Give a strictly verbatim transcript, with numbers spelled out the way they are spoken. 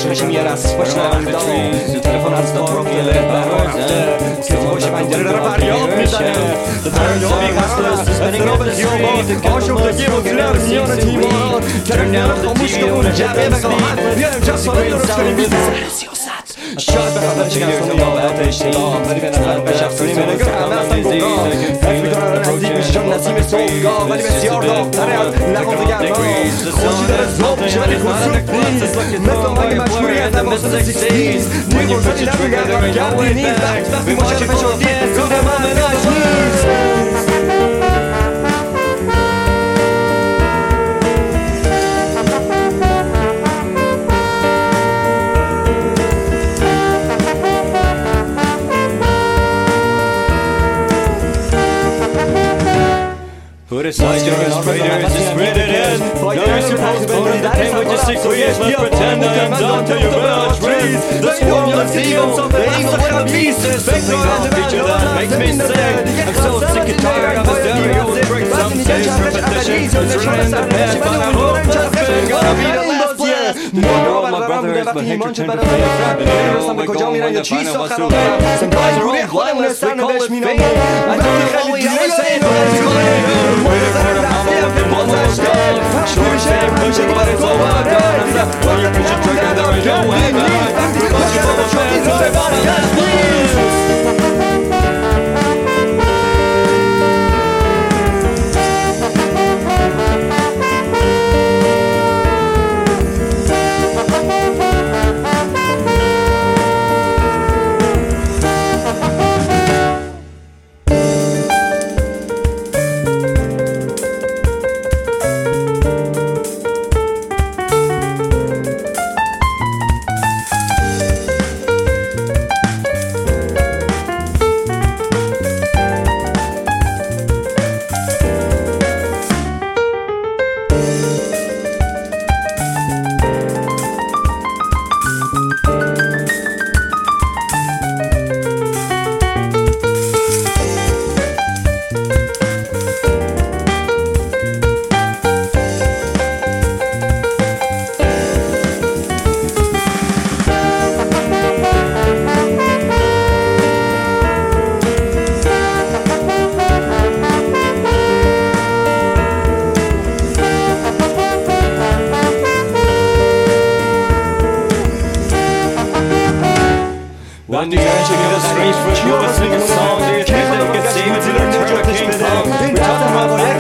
بشیم یه رست باشه وقتا تلفن از دا پروفیلت برافته که خوش پنجره رو فریاد میزنه فریابی قصد استراب خیابان آشفتگی و گلر میان تیمان ترمیان خاموش کن جبه بقاحت بیا امجا ساله درست کنیم سر سیاست شاید به خاطر شکستن باورت اشتباه ولی به نظر به شخصی منگه همه اصلا گمگاه حس میکنن رو نزدیک میشم نسیم صبحگاه ولی بسیار داغ‌تره از لحاظ گرما خوشی داره زوب میشه ولی خصوص نیست مثل آقای مجبوری از واسه سکسیز موی قرصانی نمیگردم گردی نیست وقتی ما شرفه شدید کار من مناج نیست Put aside your respirators, just breathe it in. Now you're supposed to believe the pain with your six ways. Let's pretend I am done till your village breathes. This world is evil, the evil with the pieces. Something on a feature that makes me sick. I'm so sick and tired of the stereo that breaks some stage repetition. It's running the past, but I hope that's been gonna be the last place. Wonder all my brothers, but hatred turned to flame. And I know we're going when the final was too late. Sometimes we're all blameless, we call it fate. I don't know what we always say, but it's gonna waiting for the mama looking one last day. Short shame pushing but it's all I got. I'm the when you push your trigger there ain't no way back. Because you're the fans of everybody else please. When the energy in the streets for you, I sing a song. Do you think they can see me till I turn a king song? We're talking about